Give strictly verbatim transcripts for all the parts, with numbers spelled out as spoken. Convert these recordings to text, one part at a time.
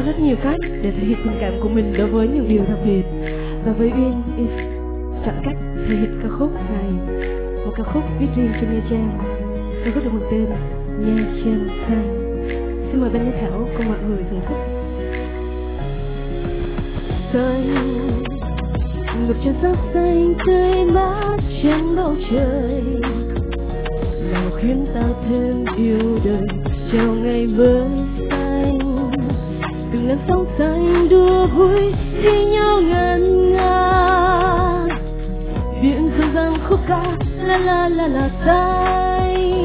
có rất nhiều cách để thể hiện tình cảm của mình đối với những điều đặc biệt. Và với Uyên, Uyên chọn cách thể hiện ca khúc này, một ca khúc viết riêng cho Nha Trang. Ca khúc được mang tên Nha Trang Xanh. Xin mời ban giám khảo cùng mọi người thưởng thức. Xanh ngập tràn sắc xanh tươi mát trên bầu trời, nào khiến ta thêm yêu đời chào ngày mới xanh. Từng làn sóng xanh đua vui thi nhau ngân nga, biển dâng dâng khúc ca la la la la xanh.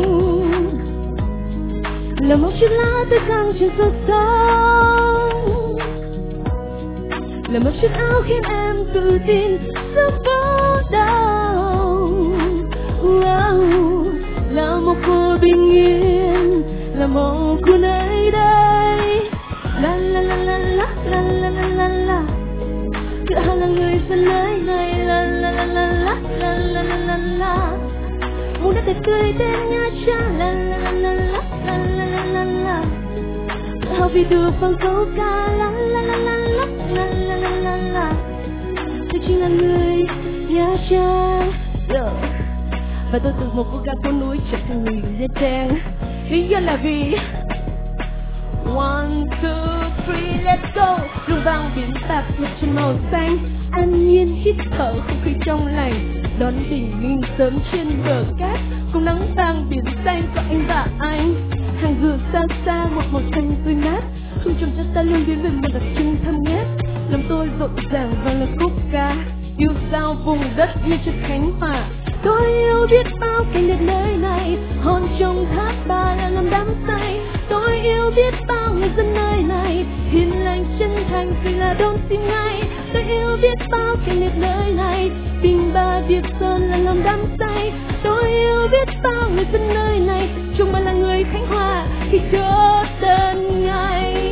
Là một chiếc lá tươi căng trên sương sống, là một chiếc áo khiến em tự tin giữa phố đau. Wow, là một cô bình yên, là một cô nơi đây. La la la la la la la la la la, tự hào là người dân nơi này. La la la la la la la la la la, muốn đất đẹp tươi đến Nha Trang. La la la la la la la la la, tự hào vì được vang câu ca. La la la la la la la la la la, tôi chính là người Nha Trang. Và tôi từ một cô gái phố núi trở thành người Nha Trang. Lý do là vì one, two, three, let's go. Luồng vang biển bạc ngập trên màu xanh, an nhiên hít thở không khí trong lành, đón bình minh sớm trên bờ cát, cùng nắng vàng biển xanh có anh và anh. Hàng dừa xa xa một màu xanh tươi mát, không trồng cho ta luôn biến về một đặc trưng thơm ngát. Làm tôi rộn ràng và là khúc ca yêu sao vùng đất như trên Khánh Hòa. Tôi yêu biết bao cảnh đẹp nơi này, hòn trong tháp bà là làm đắm say. Tôi yêu biết bao người dân nơi này, hiền lành chân thành vì là đón tim ngay. Tôi yêu biết bao cảnh đẹp nơi này, Bình Ba Việt Sơn là làm đắm say. Tôi yêu biết bao người dân nơi này, chúng mà là người Khánh Hòa khi chờ tên ngày.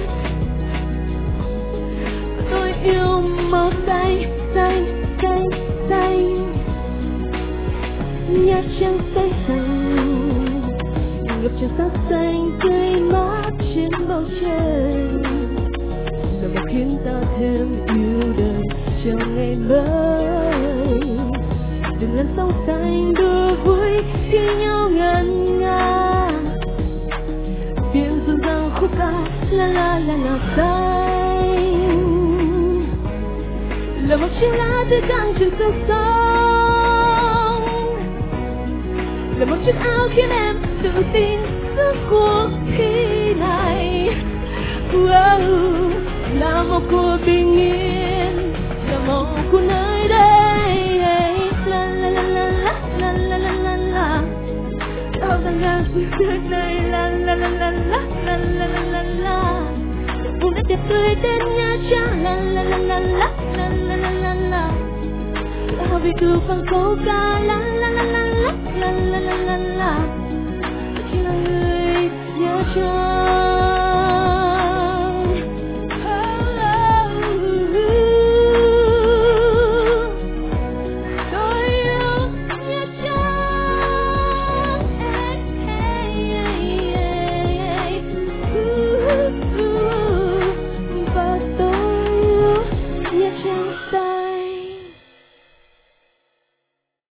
Tôi yêu màu xanh xanh xanh xanh, Nha Trang xanh xanh, ngập tràn sắc xanh tươi mát trên bầu trời, là một khiến ta thêm yêu đời cho ngày mới. Từng làn sóng xanh đua vui thi nhau ngân nga, biển dâng dâng khúc ca la la la la xanh. Là một chiếc lá tươi căng trên sương sống, là một chiếc áo khiến em tự tin giữa cuộc thi này. Wow, là một cô bình yên, là một cô nơi đây. La la la la la la la la la la, ở đang ngang nơi này. La la la la la la la la la la, vùng đất đẹp tươi đến Nha Trang. La la la la la la la la la la, vì được vang câu ca. La la la la la la